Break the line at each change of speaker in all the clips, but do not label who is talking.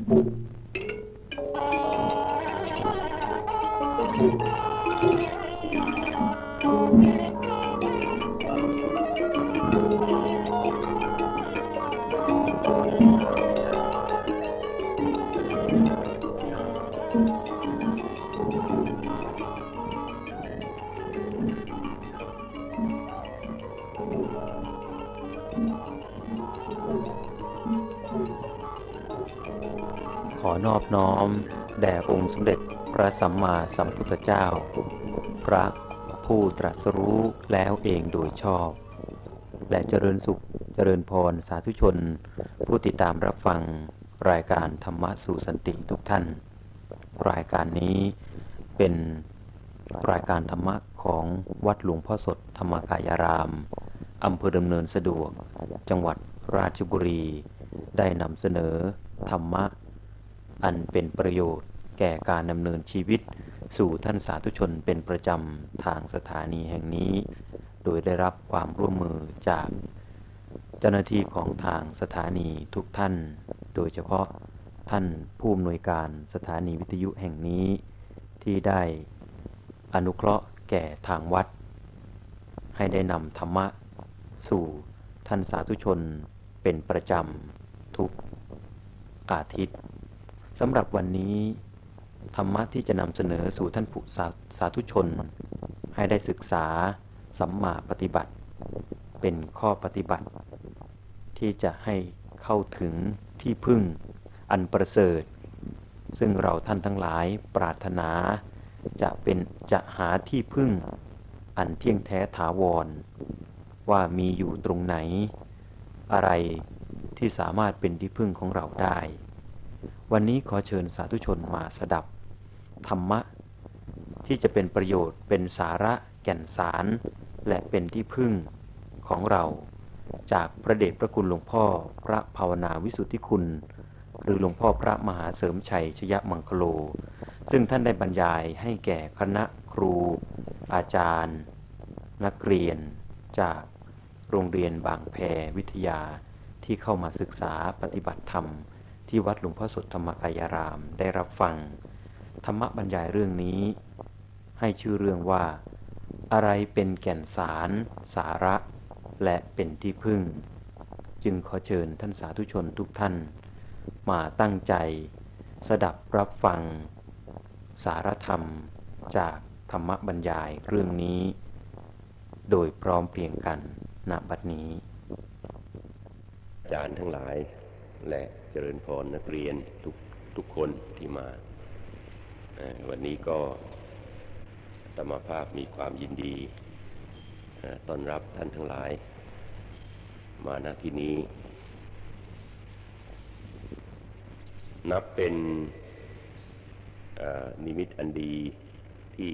ขอนอบน้อมแด่องค์สมเด็จพระสัมมาสัมพุทธเจ้าพระผู้ตรัสรู้แล้วเองโดยชอบและเจริญสุขเจริญพรสาธุชนผู้ติดตามรับฟังรายการธรรมะสู่สันติทุกท่านรายการนี้เป็นรายการธรรมะของวัดหลวงพ่อสดธรรมกายารามอำเภอดำเนินสะดวกจังหวัดราชบุรีได้นำเสนอธรรมะอันเป็นประโยชน์แก่การดำเนินชีวิตสู่ท่านสาธุชนเป็นประจำทางสถานีแห่งนี้โดยได้รับความร่วมมือจากเจ้าหน้าที่ของทางสถานีทุกท่านโดยเฉพาะท่านผู้อำนวยการสถานีวิทยุแห่งนี้ที่ได้อนุเคราะห์แก่ทางวัดให้ได้นำธรรมะสู่ท่านสาธุชนเป็นประจำทุกอาทิตย์สำหรับวันนี้ธรรมะที่จะนำเสนอสู่ท่านผู้สาธุชนให้ได้ศึกษาสัมมาปฏิบัติเป็นข้อปฏิบัติที่จะให้เข้าถึงที่พึ่งอันประเสริฐซึ่งเราท่านทั้งหลายปรารถนาจะหาที่พึ่งอันเที่ยงแท้ถาวรว่ามีอยู่ตรงไหนอะไรที่สามารถเป็นที่พึ่งของเราได้วันนี้ขอเชิญสาธุชนมาสดับธรรมะที่จะเป็นประโยชน์เป็นสาระแก่นสารและเป็นที่พึ่งของเราจากพระเดชพระคุณหลวงพ่อพระภาวนาวิสุทธิคุณหรือหลวงพ่อพระมหาเสริมชัยชยมังคโลซึ่งท่านได้บรรยายให้แก่คณะครูอาจารย์นักเรียนจากโรงเรียนบางแพวิทยาที่เข้ามาศึกษาปฏิบัติธรรมที่วัดหลวงพ่อสดธรรมกายารามได้รับฟังธรรมบรรยายเรื่องนี้ให้ชื่อเรื่องว่าอะไรเป็นแก่นสารสาระและเป็นที่พึ่งจึงขอเชิญท่านสาธุชนทุกท่านมาตั้งใจสดับรับฟังสารธรรมจากธรรมบรรยายเรื่องนี้โดยพร้อมเพรียงกันณบัดนี้
อาจารย์ทั้งหลายและเจริญพรนักเรียนทุกคนที่มาวันนี้ก็อาตมาภาพมีความยินดีต้อนรับท่านทั้งหลายมาณที่นี้นับเป็นนิมิตอันดีที่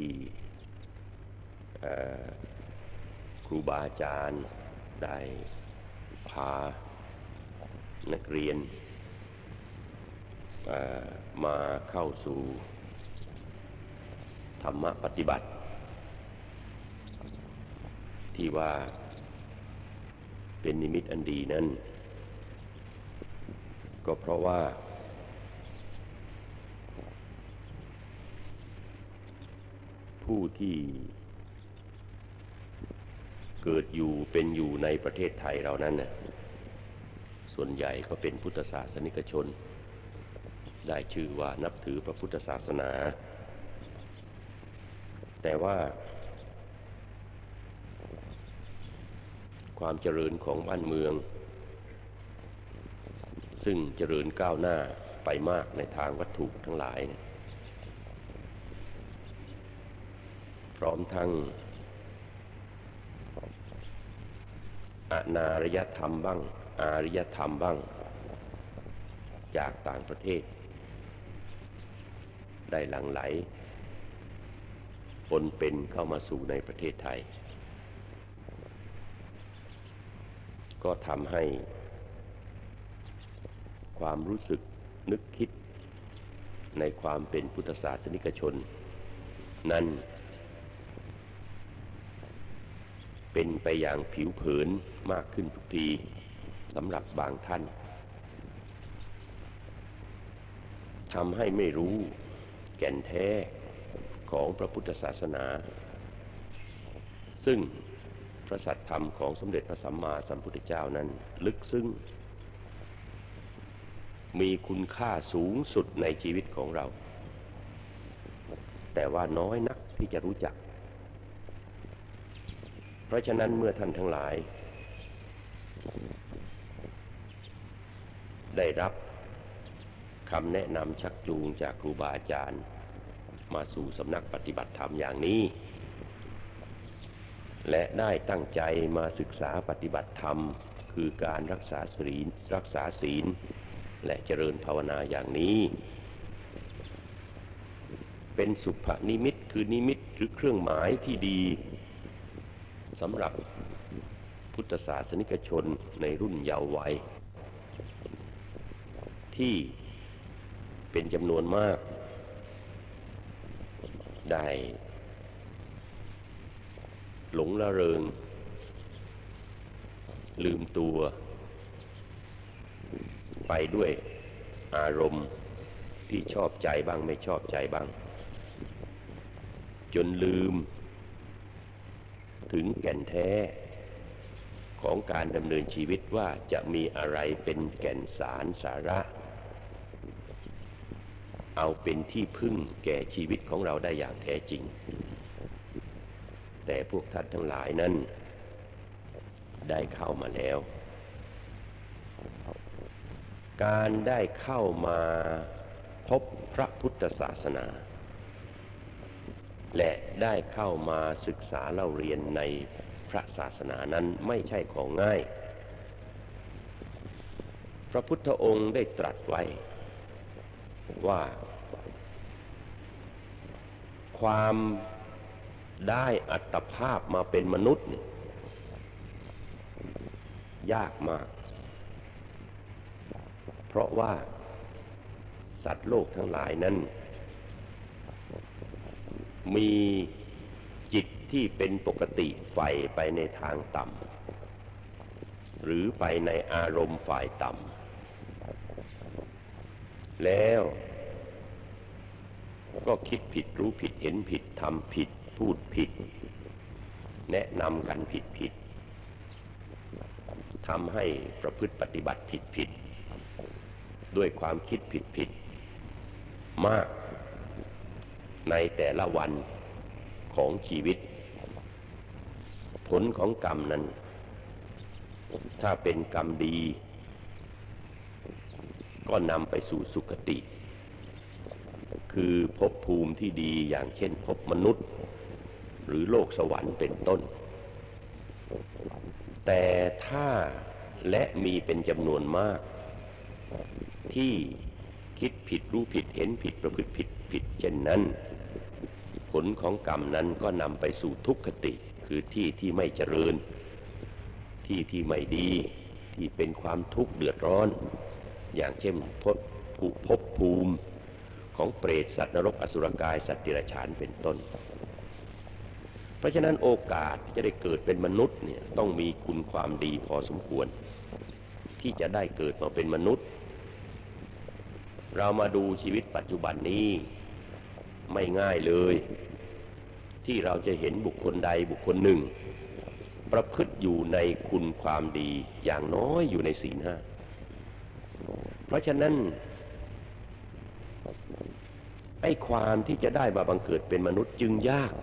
ครูบาอาจารย์ได้พานักเรียนมาเข้าสู่ธรรมะปฏิบัติที่ว่าเป็นนิมิตอันดีนั้นก็เพราะว่าผู้ที่เกิดอยู่เป็นอยู่ในประเทศไทยเรานั้นน่ะส่วนใหญ่ก็เป็นพุทธศาสนิกชนได้ชื่อว่านับถือพระพุทธศาสนาแต่ว่าความเจริญของบ้านเมืองซึ่งเจริญก้าวหน้าไปมากในทางวัตถุทั้งหลายพร้อมทั้งอนารยธรรมบ้างอารยธรรมบ้างจากต่างประเทศได้หลั่งไหลปนเป็นเข้ามาสู่ในประเทศไทยก็ทำให้ความรู้สึกนึกคิดในความเป็นพุทธศาสนิกชนนั้นเป็นไปอย่างผิวเผินมากขึ้นทุกทีสำหรับบางท่านทำให้ไม่รู้แก่นแท้ของพระพุทธศาสนาซึ่งพระสัทธรรมของสมเด็จพระสัมมาสัมพุทธเจ้านั้นลึกซึ้งมีคุณค่าสูงสุดในชีวิตของเราแต่ว่าน้อยนักที่จะรู้จักเพราะฉะนั้นเมื่อท่านทั้งหลายได้รับคำแนะนำชักจูงจากครูบาอาจารย์มาสู่สำนักปฏิบัติธรรมอย่างนี้และได้ตั้งใจมาศึกษาปฏิบัติธรรมคือการรักษาศีลและเจริญภาวนาอย่างนี้เป็นสุภนิมิตคือนิมิตหรือเครื่องหมายที่ดีสำหรับพุทธศาสนิกชนในรุ่นเยาว์วัยที่เป็นจำนวนมากได้หลงละเริงลืมตัวไปด้วยอารมณ์ที่ชอบใจบ้างไม่ชอบใจบ้างจนลืมถึงแก่นแท้ของการดำเนินชีวิตว่าจะมีอะไรเป็นแก่นสารสาระเอาเป็นที่พึ่งแก่ชีวิตของเราได้อย่างแท้จริงแต่พวกท่านทั้งหลายนั้นได้เข้ามาแล้วการได้เข้ามาพบพระพุทธศาสนาและได้เข้ามาศึกษาเล่าเรียนในพระศาสนานั้นไม่ใช่ของง่ายพระพุทธองค์ได้ตรัสไว้ว่าความได้อัตภาพมาเป็นมนุษย์ยากมากเพราะว่าสัตว์โลกทั้งหลายนั้นมีจิตที่เป็นปกติใฝ่ไปในทางต่ำหรือไปในอารมณ์ฝ่ายต่ำแล้วก็คิดผิดรู้ผิดเห็นผิดทำผิดพูดผิดแนะนำกันผิดทำให้ประพฤติปฏิบัติผิดด้วยความคิดผิดมากในแต่ละวันของชีวิตผลของกรรมนั้นถ้าเป็นกรรมดีก็นำไปสู่สุคติคือภพภูมิที่ดีอย่างเช่นภพมนุษย์หรือโลกสวรรค์เป็นต้นแต่ถ้าและมีเป็นจำนวนมากที่คิดผิดรู้ผิดเห็นผิดประพฤติผิดเช่นนั้นผลของกรรมนั้นก็นำไปสู่ทุกขติคือที่ที่ไม่เจริญที่ที่ไม่ดีที่เป็นความทุกข์เดือดร้อนอย่างเช่นภพภูมิของเปรตสัตว์นรกอสุรกายสัตว์เดรัจฉานเป็นต้นเพราะฉะนั้นโอกาสที่จะได้เกิดเป็นมนุษย์เนี่ยต้องมีคุณความดีพอสมควรที่จะได้เกิดมาเป็นมนุษย์เรามาดูชีวิตปัจจุบันนี้ไม่ง่ายเลยที่เราจะเห็นบุคคลใดบุคคลหนึ่งประพฤติอยู่ในคุณความดีอย่างน้อยอยู่ในศีลห้าเพราะฉะนั้นไอ้ความที่จะได้มาบังเกิดเป็นมนุษย์จึงยาก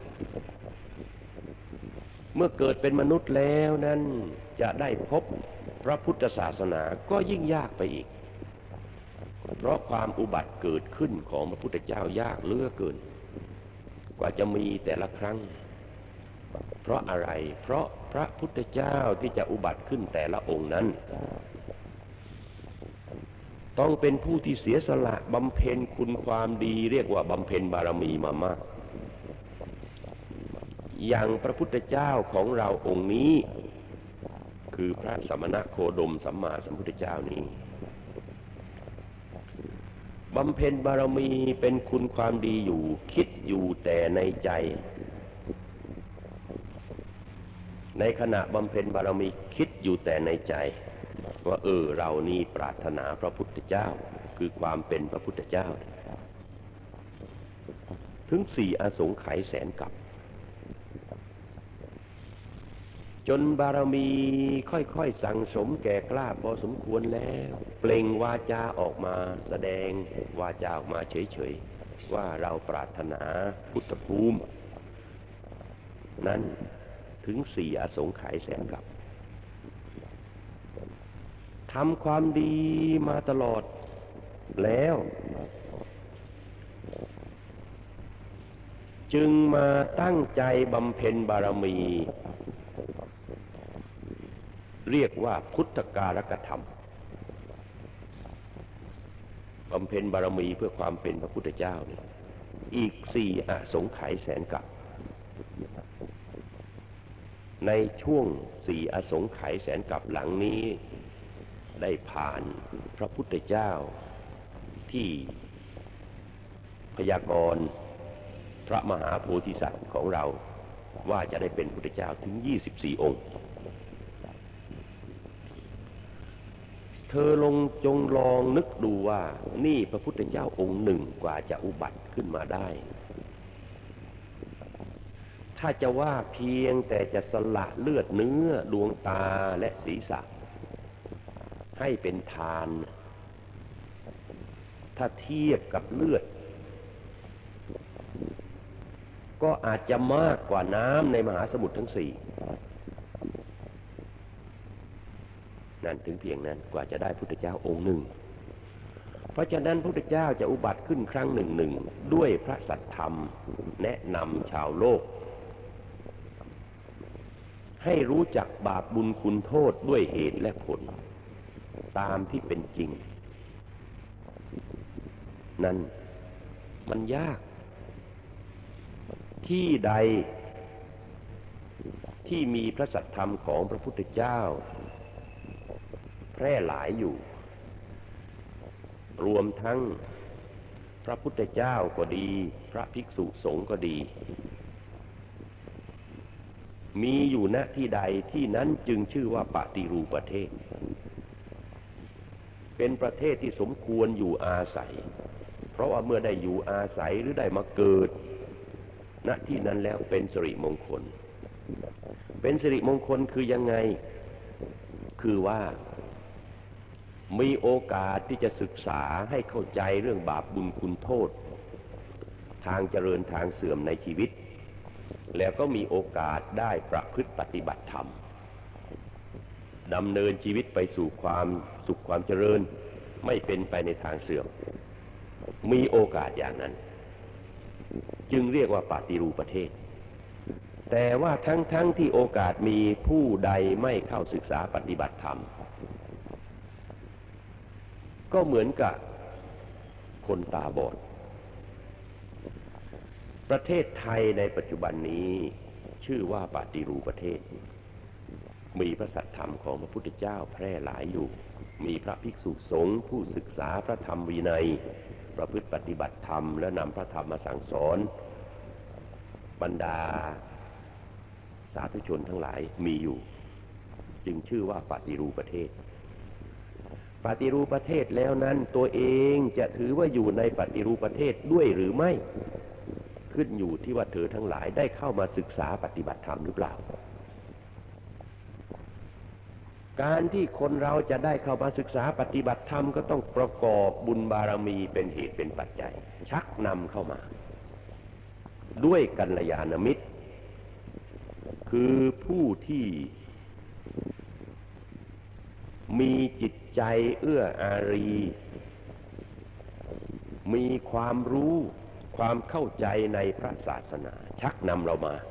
เมื่อเกิดเป็นมนุษย์แล้วนั้นจะได้พบพระพุทธศาสนาก็ยิ่งยากไปอีกเพราะความอุบัติเกิดขึ้นของพระพุทธเจ้ายากเหลือเกินกว่าจะมีแต่ละครั้งเพราะอะไรเพราะพระพุทธเจ้าที่จะอุบัติขึ้นแต่ละองค์นั้นต้องเป็นผู้ที่เสียสละบำเพ็ญคุณความดีเรียกว่าบำเพ็ญบารมีมามากอย่างพระพุทธเจ้าของเราองค์นี้คือพระสมณโคดมสัมมาสัมพุทธเจ้านี้บำเพ็ญบารมีเป็นคุณความดีอยู่คิดอยู่แต่ในใจในขณะบำเพ็ญบารมีคิดอยู่แต่ในใจว่าเรานี่ปรารถนาพระพุทธเจ้าคือความเป็นพระพุทธเจ้าถึง4อสงไขยแสนกับจนบารมีค่อยๆสั่งสมแก่กล้าพอสมควรแล้วเปล่งวาจาออกมาแสดงวาจาออกมาเฉยๆว่าเราปรารถนาพุทธภูมินั้นถึง4อสงไขยแสนกับทำความดีมาตลอดแล้วจึงมาตั้งใจบำเพ็ญบารมีเรียกว่าพุทธการกธรรมบำเพ็ญบารมีเพื่อความเป็นพระพุทธเจ้าเนี่ยอีก4อสงไขยแสนกับในช่วง4อสงไขยแสนกับหลังนี้ได้ผ่านพระพุทธเจ้าที่พยากรณ์พระมหาโพธิสัตว์ของเราว่าจะได้เป็นพุทธเจ้าถึง24องค์เธอจงลองนึกดูว่านี่พระพุทธเจ้าองค์หนึ่งกว่าจะอุบัติขึ้นมาได้ถ้าจะว่าเพียงแต่จะสละเลือดเนื้อดวงตาและศีรษะให้เป็นทานถ้าเทียบกับเลือดก็อาจจะมากกว่าน้ำในมหาสมุทรทั้ง4นั่นถึงเพียงนั้นกว่าจะได้พุทธเจ้าองค์หนึ่งเพราะฉะนั้นพุทธเจ้าจะอุบัติขึ้นครั้งหนึ่งด้วยพระสัทธรรมแนะนำชาวโลกให้รู้จักบาปบุญคุณโทษด้วยเหตุและผลตามที่เป็นจริงนั้นมันยากที่ใดที่มีพระสัทธรรมของพระพุทธเจ้าแพร่หลายอยู่รวมทั้งพระพุทธเจ้าก็ดีพระภิกษุสงฆ์ก็ดีมีอยู่ณที่ใดที่นั้นจึงชื่อว่าปฏิรูปประเทศเป็นประเทศที่สมควรอยู่อาศัยเพราะว่าเมื่อได้อยู่อาศัยหรือได้มาเกิดณที่นั้นแล้วเป็นสิริมงคลเป็นสิริมงคลคือยังไงคือว่ามีโอกาสที่จะศึกษาให้เข้าใจเรื่องบาปบุญคุณโทษทางเจริญทางเสื่อมในชีวิตแล้วก็มีโอกาสได้ประพฤติปฏิบัติธรรมดำเนินชีวิตไปสู่ความสุขความเจริญไม่เป็นไปในทางเสื่อมมีโอกาสอย่างนั้นจึงเรียกว่าปฏิรูปประเทศแต่ว่าทั้งที่โอกาสมีผู้ใดไม่เข้าศึกษาปฏิบัติธรรมก็เหมือนกับคนตาบอดประเทศไทยในปัจจุบันนี้ชื่อว่าปฏิรูปประเทศมีพระสัทธรรมของพระพุทธเจ้าแพร่หลายอยู่มีพระภิกษุสงฆ์ผู้ศึกษาพระธรรมวินัยประพฤติปฏิบัติธรรมและนำพระธรรมมาสั่งสอนบรรดาสาธุชนทั้งหลายมีอยู่จึงชื่อว่าปฏิรูปประเทศปฏิรูปประเทศแล้วนั้นตัวเองจะถือว่าอยู่ในปฏิรูปประเทศด้วยหรือไม่ขึ้นอยู่ที่ว่าเธอทั้งหลายได้เข้ามาศึกษาปฏิบัติธรรมหรือเปล่าการที่คนเราจะได้เข้ามาศึกษาปฏิบัติธรรมก็ต้องประกอบบุญบารมีเป็นเหตุเป็นปัจจัยชักนำเข้ามาด้วยกัลยาณมิตรคือผู้ที่มีจิตใจเอื้ออารีมีความรู้ความเข้าใจในพระศาสนาชักนำเรามา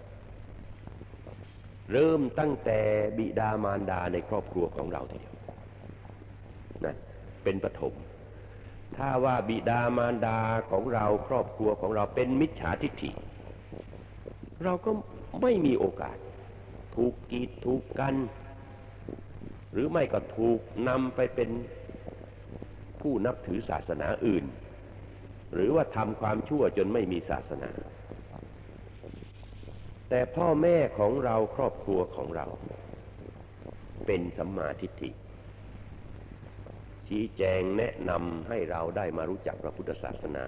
เริ่มตั้งแต่บิดามารดาในครอบครัวของเราทีเดียวนะเป็นปฐมถ้าว่าบิดามารดาของเราครอบครัวของเราเป็นมิจฉาทิฏฐิเราก็ไม่มีโอกาสถูกกีดถูกกันหรือไม่ก็ถูกนำไปเป็นผู้นับถือศาสนาอื่นหรือว่าทำความชั่วจนไม่มีศาสนาแต่พ่อแม่ของเราครอบครัวของเราเป็นสัมมาทิฏฐิชี้แจงแนะนำให้เราได้มารู้จักพระพุทธศาสนา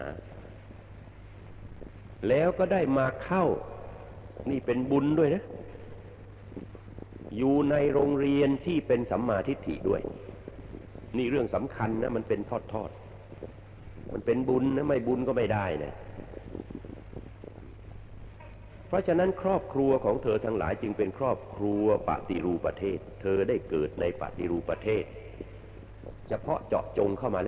แล้วก็ได้มาเข้านี่เป็นบุญด้วยนะอยู่ในโรงเรียนที่เป็นสัมมาทิฏฐิด้วยนี่เรื่องสำคัญนะมันเป็นทอดมันเป็นบุญนะไม่บุญก็ไม่ได้นะเพราะฉะนั้นครอบครัวของเธอทั้งหลายจึงเป็นครอบครัวปฏิรูปประเทศเธอได้เกิดในปฏิรูปประเทศเฉพาะเจาะจงเข้ามา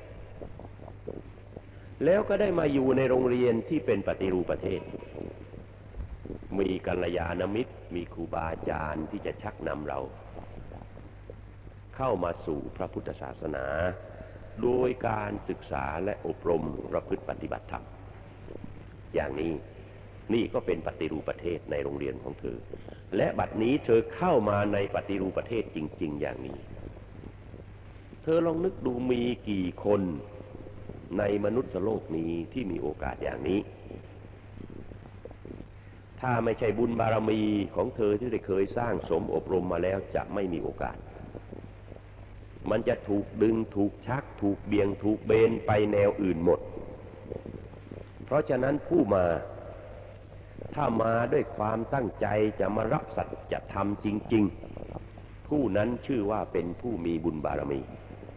แล้วก็ได้มาอยู่ในโรงเรียนที่เป็นปฏิรูปประเทศมีกัลยาณมิตรมีครูบาอาจารย์ที่จะชักนำเราเข้ามาสู่พระพุทธศาสนาโดยการศึกษาและอบรมประพฤติปฏิบัติธรรมอย่างนี้นี่ก็เป็นปฏิรูปประเทศในโรงเรียนของเธอและบัดนี้เธอเข้ามาในปฏิรูปประเทศจริงๆอย่างนี้เธอลองนึกดูมีกี่คนในมนุษย์โลกนี้ที่มีโอกาสอย่างนี้ถ้าไม่ใช่บุญบารมีของเธอที่ได้เคยสร้างสมอบรมมาแล้วจะไม่มีโอกาสมันจะถูกดึงถูกชักถูกเบี่ยงถูกเบนไปแนวอื่นหมดเพราะฉะนั้นผู้มาถ้ามาด้วยความตั้งใจจะมารับสัจธรรมจริงๆผู้นั้นชื่อว่าเป็นผู้มีบุญบารมี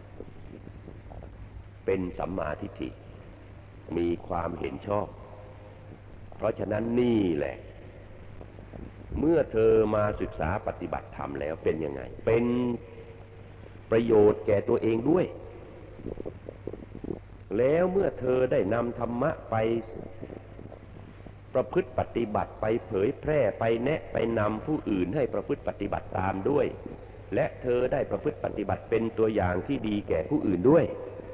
เป็นสัมมาทิฏฐิมีความเห็นชอบเพราะฉะนั้นนี่แหละเมื่อเธอมาศึกษาปฏิบัติธรรมแล้วเป็นยังไงเป็นประโยชน์แก่ตัวเองด้วยแล้วเมื่อเธอได้นำธรรมะไปประพฤติปฏิบัติไปเผยแพร่ไปแนะไปนำผู้อื่นให้ประพฤติปฏิบัติตามด้วยและเธอได้ประพฤติปฏิบัติเป็นตัวอย่างที่ดีแก่ผู้อื่นด้วย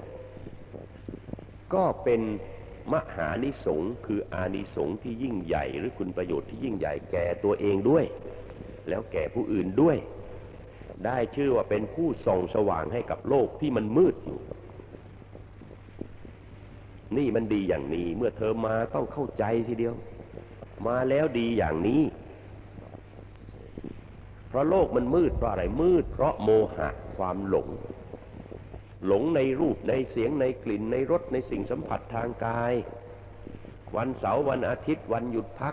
ก็เป็นมหานิสงส์คืออานิสงส์ที่ยิ่งใหญ่หรือคุณประโยชน์ที่ยิ่งใหญ่แก่ตัวเองด้วยแล้วแก่ผู้อื่นด้วยได้ชื่อว่าเป็นผู้ส่องสว่างให้กับโลกที่มันมืดอยู่นี่มันดีอย่างนี้เมื่อเธอมาต้องเข้าใจทีเดียวมาแล้วดีอย่างนี้เพราะโลกมันมืดเพราะอะไรมืดเพราะโมหะความหลงในรูปในเสียงในกลิ่นในรสในสิ่งสัมผัสทางกายวันเสาร์วันอาทิตย์วันหยุดพัก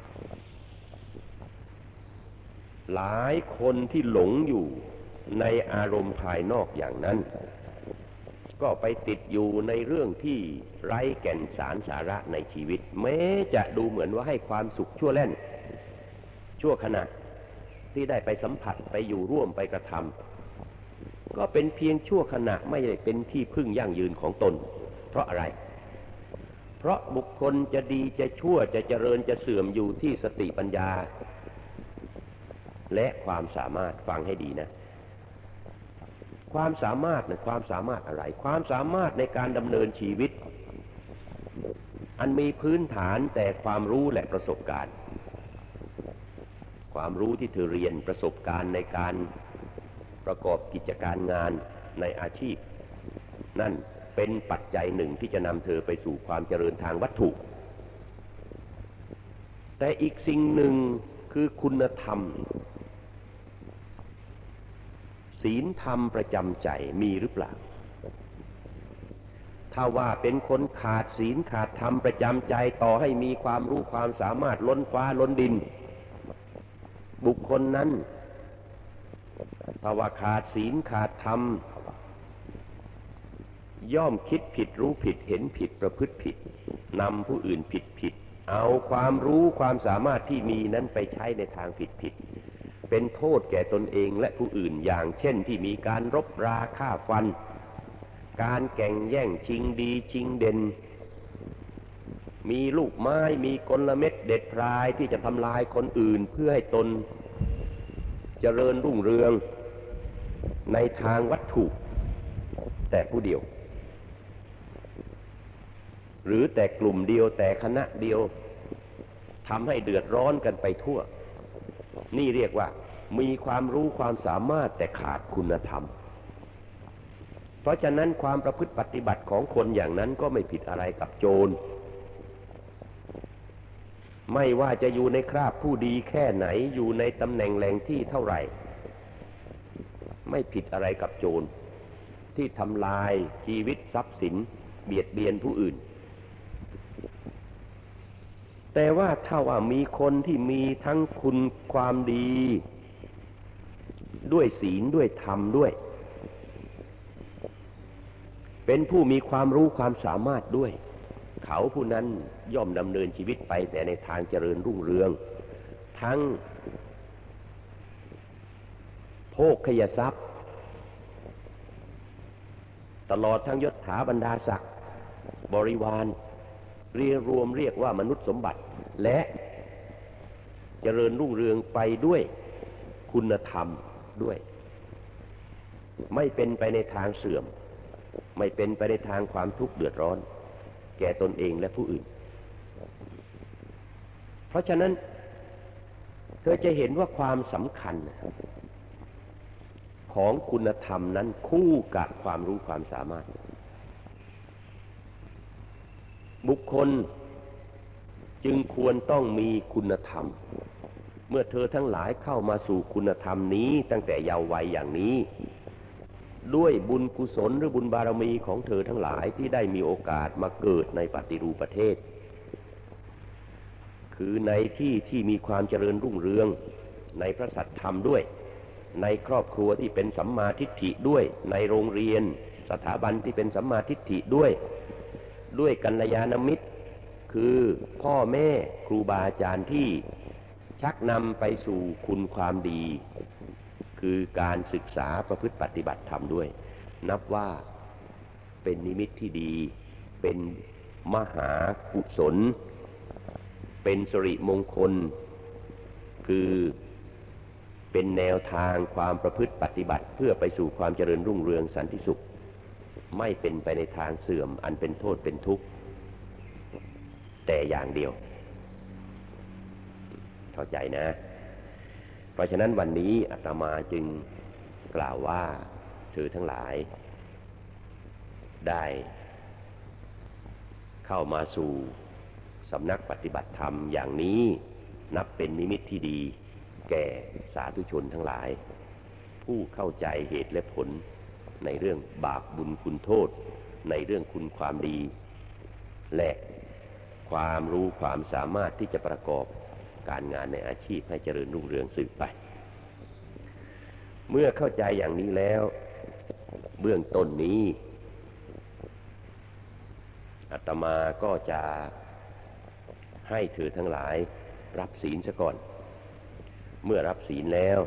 หลายคนที่หลงอยู่ในอารมณ์ภายนอกอย่างนั้นก็ไปติดอยู่ในเรื่องที่ไร้แก่นสารสาระในชีวิตแม้จะดูเหมือนว่าให้ความสุขชั่วแล่นชั่วขณะที่ได้ไปสัมผัสไปอยู่ร่วมไปกระทำก็เป็นเพียงชั่วขณะไม่ได้เป็นที่พึ่งยั่งยืนของตนเพราะอะไรเพราะบุคคลจะดีจะชั่วจะเจริญจะเสื่อมอยู่ที่สติปัญญาและความสามารถฟังให้ดีนะความสามารถนะความสามารถอะไรความสามารถในการดำเนินชีวิตอันมีพื้นฐานแต่ความรู้และประสบการณ์ความรู้ที่เธอเรียนประสบการณ์ในการประกอบกิจการงานในอาชีพนั่นเป็นปัจจัยหนึ่งที่จะนำเธอไปสู่ความเจริญทางวัตถุแต่อีกสิ่งหนึ่งคือคุณธรรมศีลธรรมประจำใจมีหรือเปล่าถ้าว่าเป็นคนขาดศีลขาดธรรมประจำใจต่อให้มีความรู้ความสามารถล้นฟ้าล้นดินบุคคลนั้นถ้าว่าขาดศีลขาดธรรมย่อมคิดผิดรู้ผิดเห็นผิดประพฤติผิดนำผู้อื่นผิดเอาความรู้ความสามารถที่มีนั้นไปใช้ในทางผิดเป็นโทษแก่ตนเองและผู้อื่นอย่างเช่นที่มีการรบราฆ่าฟันการแข่งแย่งชิงดีชิงเด่นมีลูกไม้มีกลเม็ดเด็ดพรายที่จะทำลายคนอื่นเพื่อให้ตนเจริญรุ่งเรืองในทางวัตถุแต่ผู้เดียวหรือแต่กลุ่มเดียวแต่คณะเดียวทำให้เดือดร้อนกันไปทั่วนี่เรียกว่ามีความรู้ความสามารถแต่ขาดคุณธรรมเพราะฉะนั้นความประพฤติปฏิบัติของคนอย่างนั้นก็ไม่ผิดอะไรกับโจรไม่ว่าจะอยู่ในคราบผู้ดีแค่ไหนอยู่ในตำแหน่งแหล่งที่เท่าไหร่ไม่ผิดอะไรกับโจรที่ทำลายชีวิตทรัพย์สินเบียดเบียนผู้อื่นแต่ว่าถ้าว่ามีคนที่มีทั้งคุณความดีด้วยศีลด้วยธรรมด้วยเป็นผู้มีความรู้ความสามารถด้วยเขาผู้นั้นย่อมดำเนินชีวิตไปแต่ในทางเจริญรุ่งเรืองทั้งโภคยทรัพย์ตลอดทั้งยศถาบรรดาศักดิ์บริวารเรียกรวมเรียกว่ามนุษย์สมบัติและเจริญรุ่งเรืองไปด้วยคุณธรรมด้วยไม่เป็นไปในทางเสื่อมไม่เป็นไปในทางความทุกข์เดือดร้อนแก่ตนเองและผู้อื่นเพราะฉะนั้นเธอจะเห็นว่าความสำคัญของคุณธรรมนั้นคู่กับความรู้ความสามารถบุคคลจึงควรต้องมีคุณธรรมเมื่อเธอทั้งหลายเข้ามาสู่คุณธรรมนี้ตั้งแต่เยาว์วัยอย่างนี้ด้วยบุญกุศลหรือบุญบารมีของเธอทั้งหลายที่ได้มีโอกาสมาเกิดในปฏิรูปประเทศคือในที่ที่มีความเจริญรุ่งเรืองในพระสัทธรรมด้วยในครอบครัวที่เป็นสัมมาทิฏฐิด้วยในโรงเรียนสถาบันที่เป็นสัมมาทิฏฐิด้วยกัลยาณมิตรคือพ่อแม่ครูบาอาจารย์ที่ชักนำไปสู่คุณความดีคือการศึกษาประพฤติปฏิบัติธรรมด้วยนับว่าเป็นนิมิตที่ดีเป็นมหากุศลเป็นสิริมงคลคือเป็นแนวทางความประพฤติปฏิบัติเพื่อไปสู่ความเจริญรุ่งเรืองสันติสุขไม่เป็นไปในทางเสื่อมอันเป็นโทษเป็นทุกข์แต่อย่างเดียวเข้าใจนะเพราะฉะนั้นวันนี้อาตมาจึงกล่าวว่าเธอทั้งหลายได้เข้ามาสู่สำนักปฏิบัติธรรมอย่างนี้นับเป็นนิมิตที่ดีแก่สาธุชนทั้งหลายผู้เข้าใจเหตุและผลในเรื่องบาปบุญคุณโทษในเรื่องคุณความดีและความรู้ความสามารถที่จะประกอบการงานในอาชีพให้เจริญรุ่งเรืองสืบไปเมื่อเข้าใจอย่างนี้แล้วเบื้องต้นนี้อาตมาก็จะให้เธอทั้งหลายรับศีลซะก่อนเมื่อรับศีลแล้ว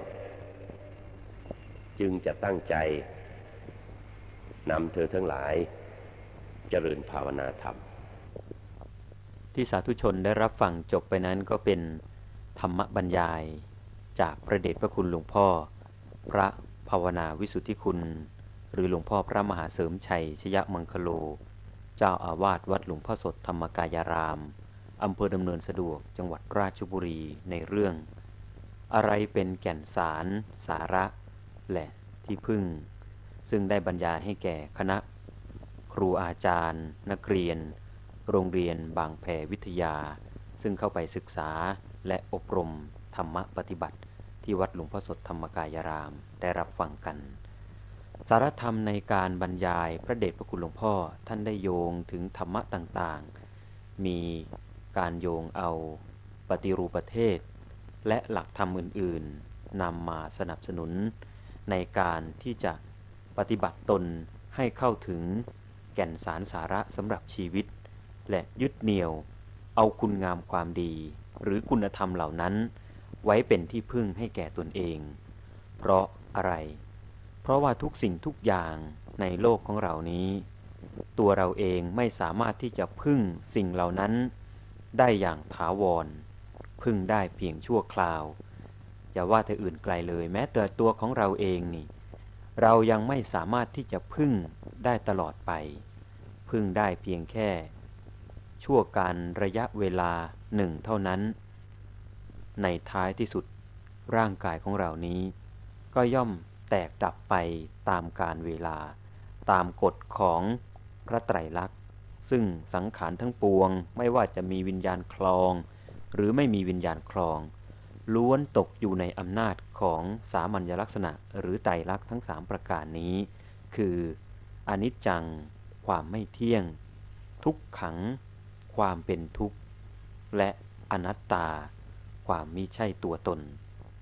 จึงจะตั้งใจนำเธอทั้งหลายเจริญภาวนาธรรม
ที่สาธุชนได้รับฟังจบไปนั้นก็เป็นธรรมบรรยายจากพระเดชพระคุณหลวงพ่อพระภาวนาวิสุทธิคุณหรือหลวงพ่อพระมหาเสริมชัยชยมังคโลเจ้าอาวาสวัดหลวงพ่อสดธรรมกายารามอำเภอดำเนินสะดวกจังหวัดราชบุรีในเรื่องอะไรเป็นแก่นสารสาระและที่พึ่งซึ่งได้บรรยายให้แก่คณะครูอาจารย์นักเรียนโรงเรียนบางแพวิทยาซึ่งเข้าไปศึกษาและอบรมธรรมะปฏิบัติที่วัดหลวงพ่อสดธรรมกายารามได้รับฟังกันสารธรรมในการบรรยายพระเดชพระคุณหลวงพ่อท่านได้โยงถึงธรรมะต่างๆมีการโยงเอาปฏิรูปประเทศและหลักธรรมอื่นๆนำมาสนับสนุนในการที่จะปฏิบัติตนให้เข้าถึงแก่นสารสาระสำหรับชีวิตและยึดเหนี่ยวเอาคุณงามความดีหรือคุณธรรมเหล่านั้นไว้เป็นที่พึ่งให้แก่ตนเองเพราะอะไรเพราะว่าทุกสิ่งทุกอย่างในโลกของเรานี้ตัวเราเองไม่สามารถที่จะพึ่งสิ่งเหล่านั้นได้อย่างถาวรพึ่งได้เพียงชั่วคราวอย่าว่าแต่อื่นไกลเลยแม้แต่ตัวของเราเองนี่เรายังไม่สามารถที่จะพึ่งได้ตลอดไปพึ่งได้เพียงแค่ชั่วการระยะเวลาหนึ่งเท่านั้นในท้ายที่สุดร่างกายของเรานี้ก็ย่อมแตกดับไปตามกาลเวลาตามกฎของพระไตรลักษณ์ซึ่งสังขารทั้งปวงไม่ว่าจะมีวิญญาณครองหรือไม่มีวิญญาณครองล้วนตกอยู่ในอำนาจของสามัญลักษณะหรือไตรลักษณ์ทั้ง3ประการนี้คืออนิจจังความไม่เที่ยงทุกขังความเป็นทุกข์และอนัตตาความมิใช่ตัวตน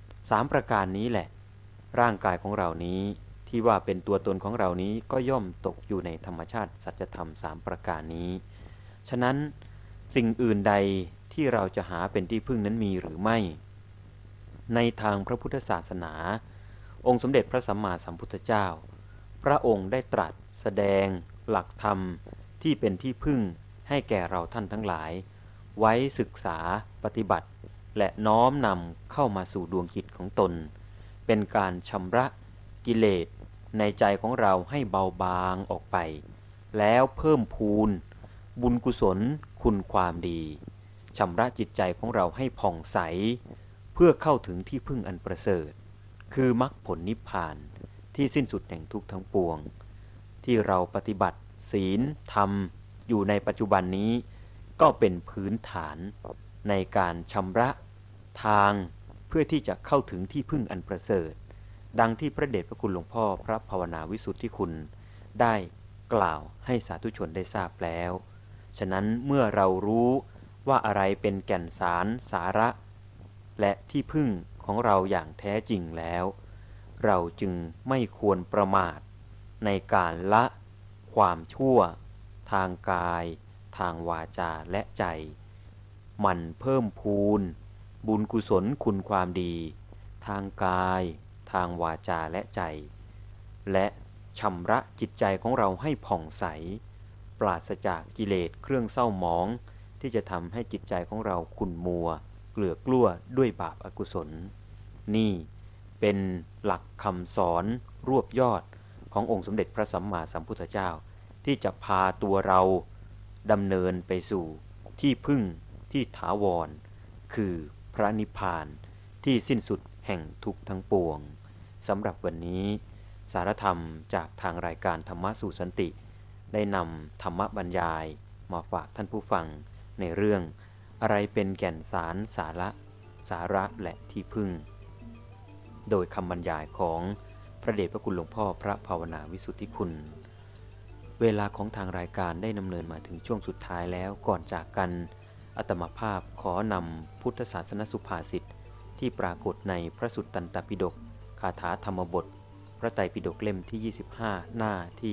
3ประการนี้แหละร่างกายของเรานี้ที่ว่าเป็นตัวตนของเรานี้ก็ย่อมตกอยู่ในธรรมชาติสัจธรรม3ประการนี้ฉะนั้นสิ่งอื่นใดที่เราจะหาเป็นที่พึ่งนั้นมีหรือไม่ในทางพระพุทธศาสนาองค์สมเด็จพระสัมมาสัมพุทธเจ้าพระองค์ได้ตรัสแสดงหลักธรรมที่เป็นที่พึ่งให้แก่เราท่านทั้งหลายไว้ศึกษาปฏิบัติและน้อมนำเข้ามาสู่ดวงจิตของตนเป็นการชำระกิเลสในใจของเราให้เบาบางออกไปแล้วเพิ่มพูนบุญกุศลคุณความดีชำระจิตใจของเราให้ผ่องใสเพื่อเข้าถึงที่พึ่งอันประเสริฐคือมรรคผลนิพพานที่สิ้นสุดแห่งทุกข์ทั้งปวงที่เราปฏิบัติศีลธรรมอยู่ในปัจจุบันนี้ก็เป็นพื้นฐานในการชำระทางเพื่อที่จะเข้าถึงที่พึ่งอันประเสริฐดังที่พระเดชพระคุณหลวงพ่อพระภาวนาวิสุทธิคุณได้กล่าวให้สาธุชนได้ทราบแล้วฉะนั้นเมื่อเรารู้ว่าอะไรเป็นแก่นสารสาระและที่พึ่งของเราอย่างแท้จริงแล้วเราจึงไม่ควรประมาทในการละความชั่วทางกายทางวาจาและใจหมั่นเพิ่มพูนบุญกุศลคุณความดีทางกายทางวาจาและใจและชำระจิตใจของเราให้ผ่องใสปราศจากกิเลสเครื่องเศร้าหมองที่จะทำให้จิตใจของเราขุ่นมัวเกลือกลั้วด้วยบาปอกุศลนี่เป็นหลักคำสอนรวบยอดขององค์สมเด็จพระสัมมาสัมพุทธเจ้าที่จะพาตัวเราดำเนินไปสู่ที่พึ่งที่ถาวรคือพระนิพพานที่สิ้นสุดแห่งทุกข์ทั้งปวงสำหรับวันนี้สารธรรมจากทางรายการธรรมะสู่สันติได้นำธรรมบรรยายมาฝากท่านผู้ฟังในเรื่องอะไรเป็นแก่นสารสาระและที่พึ่งโดยคำบรรยายของพระเดชพระคุณหลวงพ่อพระภาวนาวิสุทธิคุณเวลาของทางรายการได้ดำเนินมาถึงช่วงสุดท้ายแล้วก่อนจากกันอาตมาภาพขอนำพุทธศาสนสุภาษิตที่ปรากฏในพระสุตตันตปิฎกคาถาธรรมบทพระไตรปิฎกเล่มที่25หน้าที่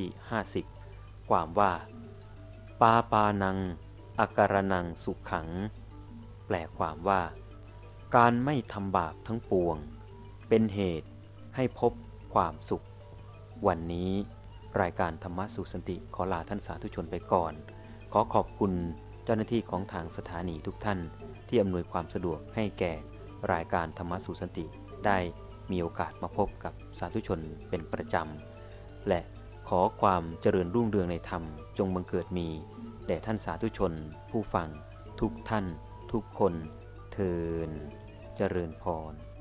50ความว่าปาปานังอาการนังสุขขังแปลความว่าการไม่ทำบาปทั้งปวงเป็นเหตุให้พบความสุขวันนี้รายการธรรมะสู่สันติขอลาท่านสาธุชนไปก่อนขอขอบคุณเจ้าหน้าที่ของทางสถานีทุกท่านที่อำนวยความสะดวกให้แก่รายการธรรมะสู่สันติได้มีโอกาสมาพบกับสาธุชนเป็นประจำและขอความเจริญรุ่งเรืองในธรรมจงบังเกิดมีแด่ท่านสาธุชนผู้ฟังทุกท่านทุกคนเทอญเจริญพร